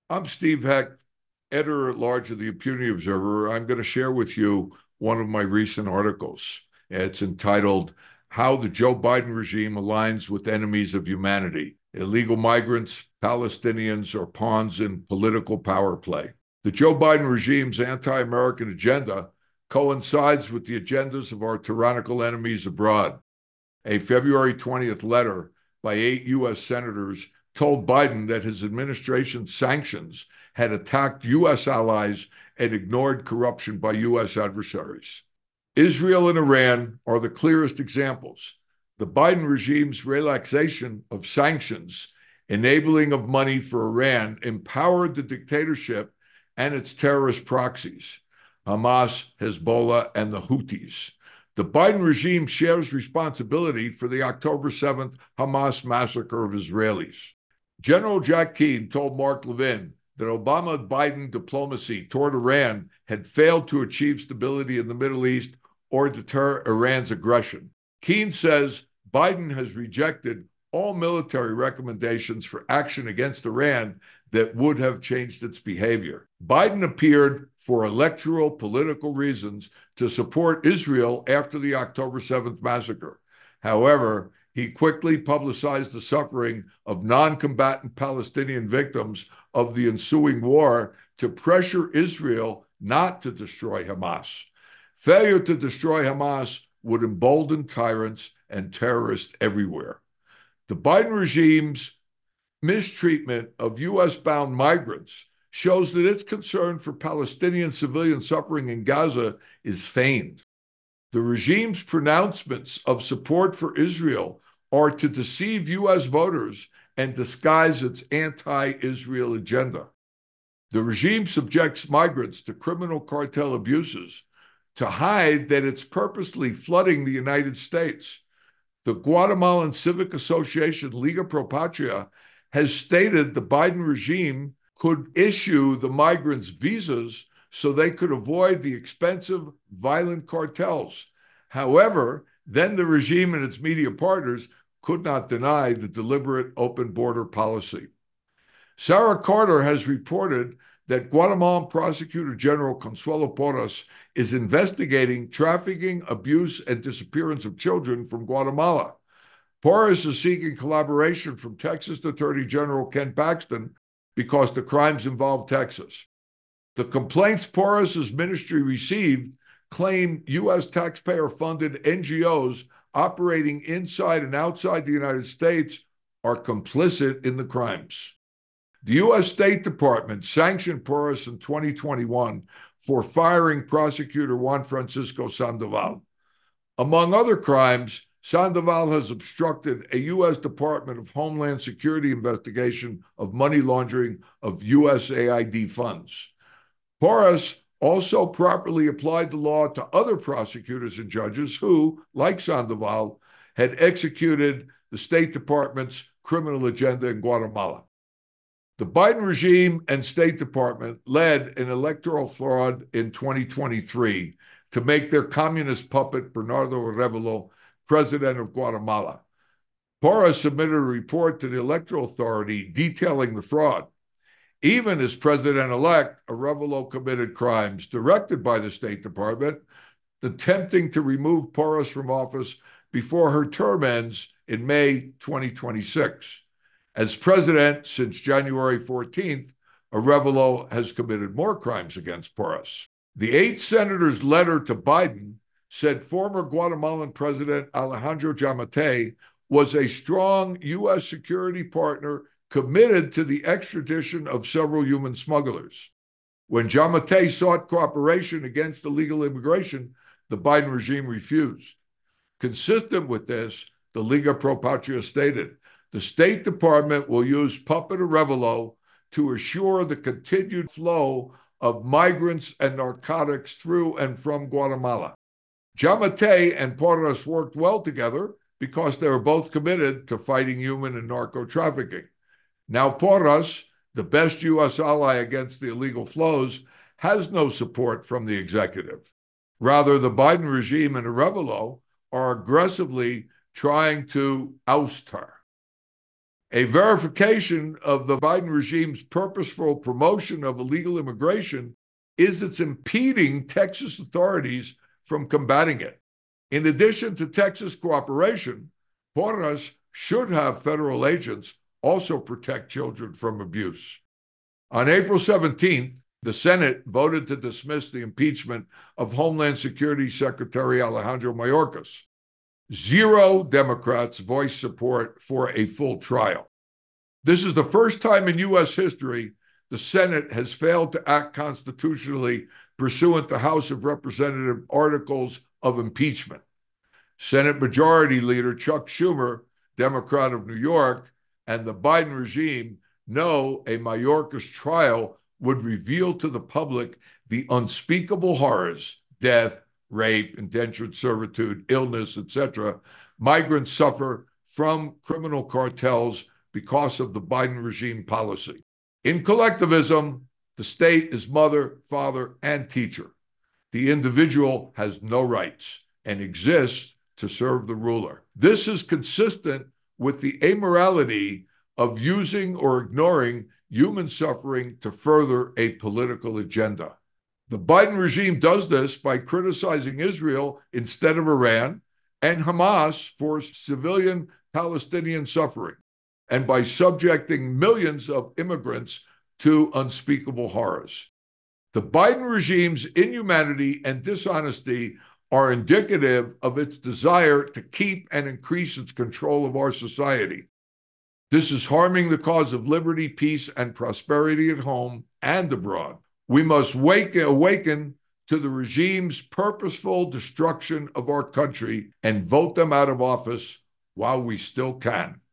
I'm Steve Heck, editor-at-large of the Impunity Observer. I'm going to share with you one of my recent articles. It's entitled, How the Joe Biden Regime Aligns with Enemies of Humanity: Illegal Migrants, Palestinians, or Pawns in Political Power Play. The Joe Biden regime's anti-American agenda coincides with the agendas of our tyrannical enemies abroad. A February 20th letter by 8 U.S. senators told Biden that his administration's sanctions had attacked U.S. allies and ignored corruption by U.S. adversaries. Israel and Iran are the clearest examples. The Biden regime's relaxation of sanctions, enabling of money for Iran, empowered the dictatorship and its terrorist proxies, Hamas, Hezbollah, and the Houthis. The Biden regime shares responsibility for the October 7th Hamas massacre of Israelis. General Jack Keane told Mark Levin that Obama-Biden diplomacy toward Iran had failed to achieve stability in the Middle East or deter Iran's aggression. Keane says Biden has rejected all military recommendations for action against Iran that would have changed its behavior. Biden appeared for electoral political reasons to support Israel after the October 7th massacre. However, he quickly publicized the suffering of non-combatant Palestinian victims of the ensuing war to pressure Israel not to destroy Hamas. Failure to destroy Hamas would embolden tyrants and terrorists everywhere. The Biden regime's mistreatment of U.S.-bound migrants shows that its concern for Palestinian civilian suffering in Gaza is feigned. The regime's pronouncements of support for Israel are to deceive U.S. voters and disguise its anti-Israel agenda. The regime subjects migrants to criminal cartel abuses to hide that it's purposely flooding the United States. The Guatemalan Civic Association Liga Pro Patria has stated the Biden regime could issue the migrants visas so they could avoid the expensive, violent cartels. However, then the regime and its media partners could not deny the deliberate open border policy. Sarah Carter has reported that Guatemalan Prosecutor General Consuelo Porras is investigating trafficking, abuse, and disappearance of children from Guatemala. Porras is seeking collaboration from Texas Attorney General Ken Paxton because the crimes involve Texas. The complaints Porras' ministry received claim U.S. taxpayer-funded NGOs operating inside and outside the United States are complicit in the crimes. The U.S. State Department sanctioned Porras in 2021 for firing prosecutor Juan Francisco Sandoval. Among other crimes, Sandoval has obstructed a U.S. Department of Homeland Security investigation of money laundering of USAID funds. Porras also properly applied the law to other prosecutors and judges who, like Sandoval, had executed the State Department's criminal agenda in Guatemala. The Biden regime and State Department led an electoral fraud in 2023 to make their communist puppet Bernardo Arevalo president of Guatemala. Porras submitted a report to the Electoral Authority detailing the fraud. Even as president-elect, Arevalo committed crimes directed by the State Department, attempting to remove Porras from office before her term ends in May 2026. As president since January 14th, Arevalo has committed more crimes against Porras. The 8 senators' letter to Biden said former Guatemalan President Alejandro Giammattei was a strong U.S. security partner committed to the extradition of several human smugglers. When Giammattei sought cooperation against illegal immigration, the Biden regime refused. Consistent with this, the Liga Pro Patria stated, the State Department will use puppet Arevalo to assure the continued flow of migrants and narcotics through and from Guatemala. Giammattei and Porras worked well together because they were both committed to fighting human and narco trafficking. Now Porras, the best U.S. ally against the illegal flows, has no support from the executive. Rather, the Biden regime and Arevalo are aggressively trying to oust her. A verification of the Biden regime's purposeful promotion of illegal immigration is it's impeding Texas authorities from combating it. In addition to Texas cooperation, Porras should have federal agents also protect children from abuse. On April 17th, the Senate voted to dismiss the impeachment of Homeland Security Secretary Alejandro Mayorkas. 0 Democrats voiced support for a full trial. This is the first time in U.S. history the Senate has failed to act constitutionally pursuant to House of Representatives articles of impeachment. Senate Majority Leader Chuck Schumer, Democrat of New York, and the Biden regime know a Mayorkas trial would reveal to the public the unspeakable horrors, death, rape, indentured servitude, illness, etc., migrants suffer from criminal cartels because of the Biden regime policy. In collectivism, the state is mother, father, and teacher. The individual has no rights and exists to serve the ruler. This is consistent with the amorality of using or ignoring human suffering to further a political agenda. The Biden regime does this by criticizing Israel instead of Iran and Hamas for civilian Palestinian suffering, and by subjecting millions of immigrants to unspeakable horrors. The Biden regime's inhumanity and dishonesty are indicative of its desire to keep and increase its control of our society. This is harming the cause of liberty, peace, and prosperity at home and abroad. We must awaken to the regime's purposeful destruction of our country and vote them out of office while we still can.